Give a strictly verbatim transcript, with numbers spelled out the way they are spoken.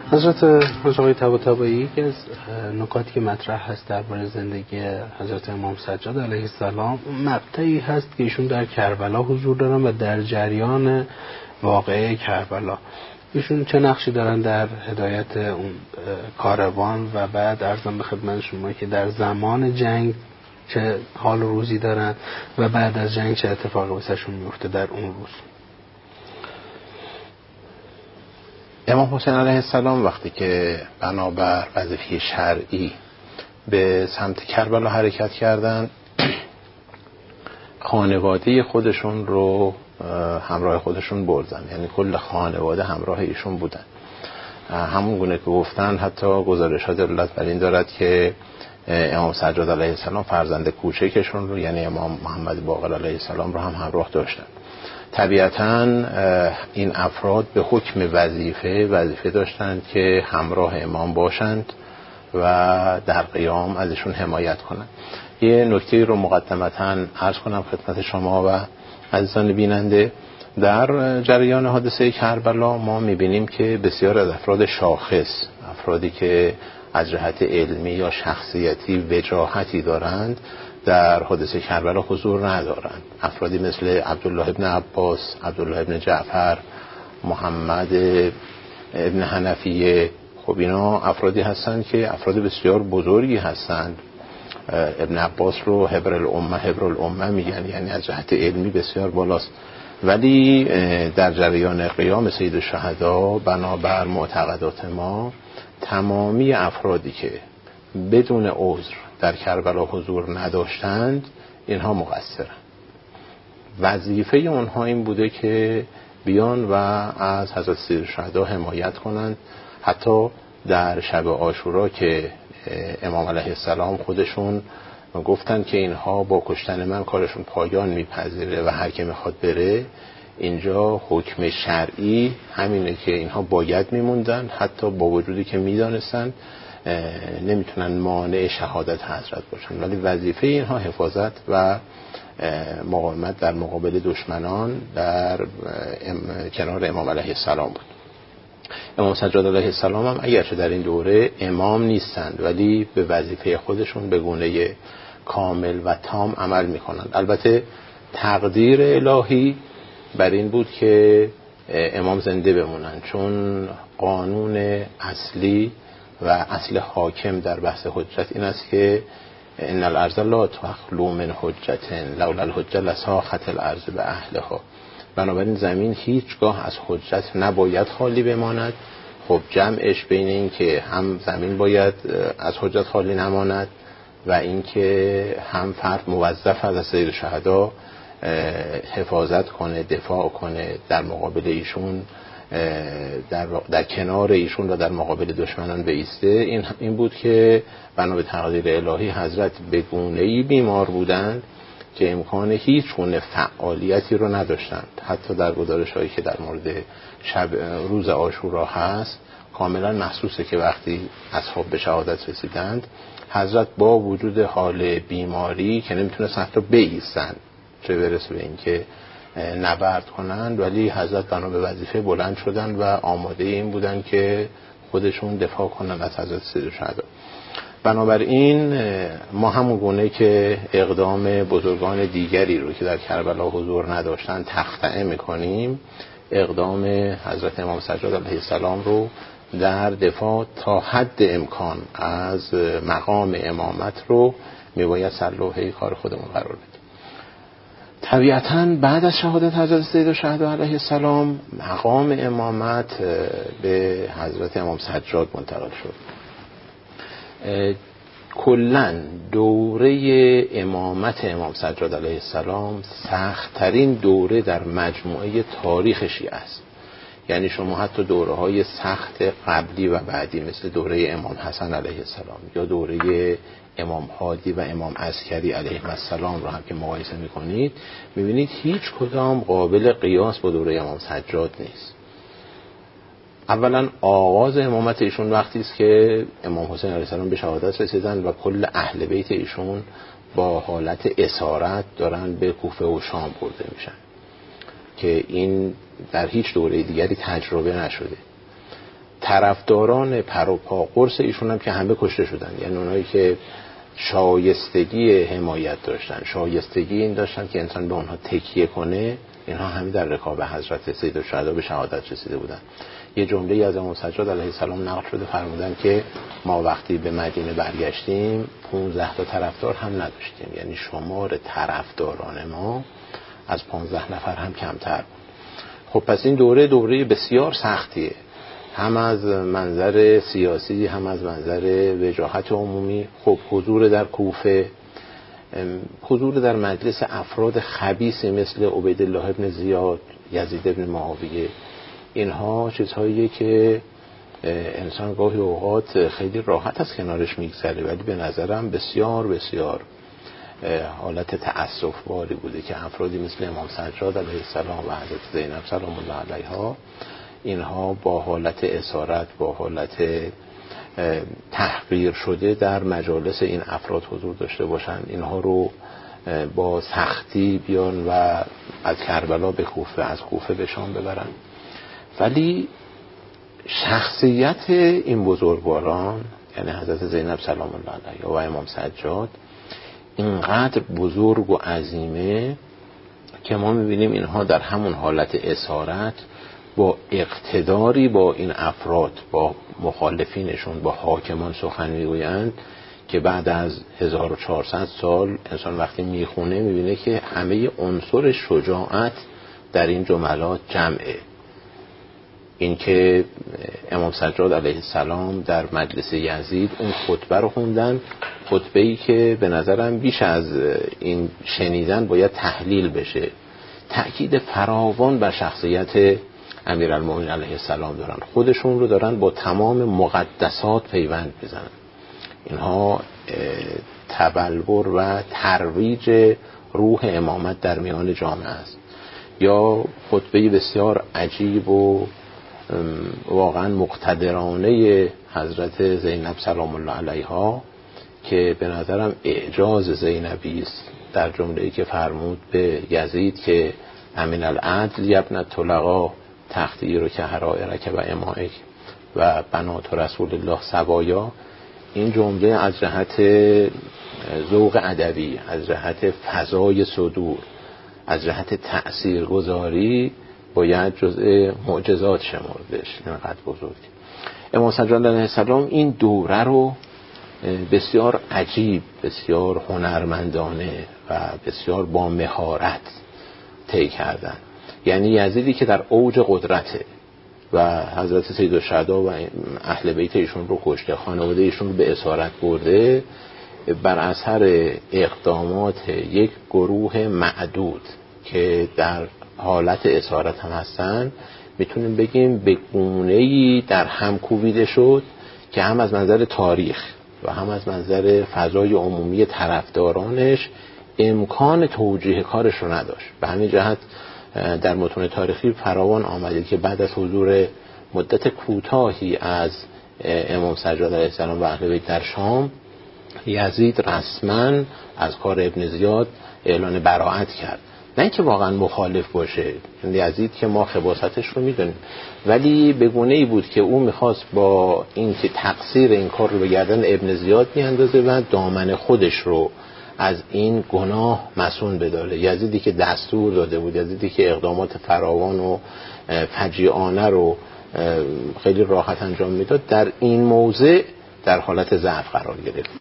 حضرت آقای طباطبایی که از نکاتی که مطرح هست درباره زندگی حضرت امام سجاد علیه السلام، مقطعی هست که ایشون در کربلا حضور دارن و در جریان واقعه کربلا ایشون چه نقشی دارن در هدایت اون کاروان و بعد عرضم به خدمت شما که در زمان جنگ چه حال و روزی دارن و بعد از جنگ چه اتفاقی واسهشون میفته در اون روز. امام حسین علیه السلام وقتی که بنابر وظیفه شرعی به سمت کربلا حرکت کردن، خانواده خودشون رو همراه خودشون بردن، یعنی کل خانواده همراه ایشون بودن. همون گونه که گفتن حتی گزارشات دلالت بر این دارد که امام سجاد علیه السلام فرزند کوچکشون رو یعنی امام محمد باقر علیه السلام رو هم همراه داشتن. طبیعتاً این افراد به حکم وظیفه وظیفه داشتند که همراه امام باشند و در قیام ازشون حمایت کنند. یه نکته رو مقدمتاً عرض کنم خدمت شما و عزیزان بیننده. در جریان حادثه کربلا ما میبینیم که بسیار از افراد شاخص، افرادی که از جهت علمی یا شخصیتی وجاهتی دارند، در حادثه کربلا حضور ندارند. افرادی مثل عبدالله ابن عباس، عبدالله ابن جعفر، محمد ابن حنفیه، خب اینا افرادی هستند که افراد بسیار بزرگی هستند. ابن عباس رو حبر الامه حبر الامه میگن، یعنی از جهت علمی بسیار بالاست. ولی در جریان قیام سید الشهدا بنابر معتقدات ما تمامی افرادی که بدون عذر در کربلا حضور نداشتند اینها مقصرند. وظیفه اونها این بوده که بیان و از حضرت سید الشهدا حمایت کنند. حتی در شب عاشورا که امام علیه السلام خودشون گفتن که اینها با کشتن من کارشون پایان میپذیره و هر که میخواد بره، اینجا حکم شرعی همینه که اینها باید میموندن، حتی با وجودی که میدانستن نمیتونن مانع شهادت حضرت باشن، ولی وظیفه اینها حفاظت و مقاومت در مقابل دشمنان در کنار امام علیه السلام بود. امام سجاد علیه السلام هم اگرچه در این دوره امام نیستند ولی به وظیفه خودشون به گونه کامل و تام عمل میکنند. البته تقدیر الهی بر این بود که امام زنده بمونند، چون قانون اصلی و اصل حاکم در بحث حجت این است که ان الارض لا تخلو من حجة لولا الحجة لساخت الارض به اهلها. بنابراین زمین هیچگاه از حجت نباید خالی بماند. خب جمعش بین این که هم زمین باید از حجت خالی نماند و این که هم فرد موظف از سید الشهدا حفاظت کنه، دفاع کنه، در مقابل ایشون در, در کنار ایشون و در مقابل دشمنان بایسته. این این بود که بنا به تقدیر الهی حضرت به گونه‌ای بیمار بودند که امکان هیچ گونه فعالیتی رو نداشتند. حتی در گزارش‌هایی که در مورد شب روز عاشورا هست کاملا محسوسه که وقتی اصحاب به شهادت رسیدند حضرت با وجود حال بیماری که نمیتونستن حتی بایستند چه برسه به این که نبرد کنند، ولی حضرت بنا به وظیفه بلند شدند و آماده این بودند که خودشون دفاع کنند از حضرت سید الشهدا. بنابراین ما همون گونه که اقدام بزرگان دیگری رو که در کربلا حضور نداشتن تخطئه میکنیم، اقدام حضرت امام سجاد علیه السلام رو در دفاع تا حد امکان از مقام امامت رو میباید سر لوحه کار خودمون قرار بدیم. طبیعتاً بعد از شهادت حضرت سید الشهدا علیه السلام مقام امامت به حضرت امام سجاد منتقل شد. کلاً دوره امامت امام سجاد علیه السلام سخت‌ترین دوره در مجموعه تاریخ شیعه است. یعنی شما حتی دوره‌های سخت قبلی و بعدی مثل دوره امام حسن علیه السلام یا دوره امام هادی و امام عسکری علیه السلام رو هم که مقایسه می‌کنید می‌بینید هیچ کدام قابل قیاس با دوره امام سجاد نیست. اولا آغاز امامت ایشون وقتی است که امام حسین علیه السلام به شهادت رسیدن و کل اهل بیت ایشون با حالت اسارت دارن به کوفه و شام برده میشن که این در هیچ دوره دیگری تجربه نشده. طرفداران پروپا قرص ایشون هم که همه کشته شدن، یعنی اونایی که شایستگی حمایت داشتن، شایستگی این داشتن که انسان به اونها تکیه کنه، اینها همه در رکاب حضرت سیدالشهدا به شهادت رسیده بودن. یه جمله از امام سجاد علیه السلام نقل شده، فرمودن که ما وقتی به مدینه برگشتیم پانزده تا طرفدار هم نداشتیم، یعنی شمار طرفداران ما از پانزده نفر هم کمتر بود. خب پس این دوره دوره بسیار سختیه، هم از منظر سیاسی هم از منظر وجاهت عمومی. خب حضور در کوفه، حضور در مجلس افراد خبیث مثل عبیدالله ابن زیاد، یزید ابن معاویه، اینها چیزهاییه که انسان گاهی اوقات خیلی راحت از کنارش میگذره، ولی به نظرم بسیار بسیار حالت تأسف باری بوده که افرادی مثل امام سجاد علیه السلام و حضرت زینب سلام الله علیها، اینها با حالت اسارت، با حالت تحقیر شده در مجالس این افراد حضور داشته باشن، اینها رو با سختی بیان و از کربلا به کوفه، از کوفه به شام ببرن. ولی شخصیت این بزرگواران، یعنی حضرت زینب سلام الله علیها و امام سجاد، اینقدر بزرگ و عظیمه که ما میبینیم اینها در همون حالت اسارت با اقتداری با این افراد، با مخالفینشون، با حاکمان سخن میگویند که بعد از هزار و چهارصد سال انسان وقتی میخونه میبینه که همه عنصر شجاعت در این جملات جمعه. این که امام سجاد علیه السلام در مجلس یزید اون خطبه رو خوندن، خطبه‌ای که به نظرم بیش از این شنیدن باید تحلیل بشه، تأکید فراوان بر شخصیت امیرالمومنین علیه السلام دارن، خودشون رو دارن با تمام مقدسات پیوند بزنن. اینها تبلور و ترویج روح امامت در میان جامعه است. یا خطبه بسیار عجیب و واقعا مقتدرانه حضرت زینب سلام الله علیها که به نظرم اعجاز زینبی است، در جمله‌ای که فرمود به یزید که امین العدل یبن طلقا تختی رو که حرائرک و امائک و بنات رسول الله سوایا. این جمله از جهت ذوق ادبی، از جهت فضای صدور، از جهت تأثیرگذاری باید جزء معجزات شمردش، اینقدر بزرگ. امام سجاد علیه السلام این دوره رو بسیار عجیب، بسیار هنرمندانه و بسیار با مهارت طی کردن. یعنی یزیدی که در اوج قدرته و حضرت سیدالشهدا و اهل بیت ایشون رو کشته، خانواده ایشون رو به اسارت برده، بر اثر اقدامات یک گروه معدود که در حالت اسارت هم هستن، میتونیم بگیم به گونه‌ای در هم کوبیده شد که هم از منظر تاریخ و هم از منظر فضای عمومی طرفدارانش امکان توجیه کارش رو نداشت. به همین جهت در متون تاریخی فراوان آمده که بعد از حضور مدت کوتاهی از امام سجاد علیه السلام و اهل بیت در شام، یزید رسما از کار ابن زیاد اعلان براءت کرد. نه اینکه واقعا مخالف باشه، یزید که ما خباثتش رو میدونیم، ولی به گونه‌ای بود که او میخواست با این که تقصیر این کار رو به گردن ابن زیاد میاندازه و دامن خودش رو از این گناه مسئول بداره. یزیدی که دستور داده بود، یزیدی که اقدامات فراوان و فجیعانه رو خیلی راحت انجام میداد، در این موضع در حالت ضعف قرار گرفت.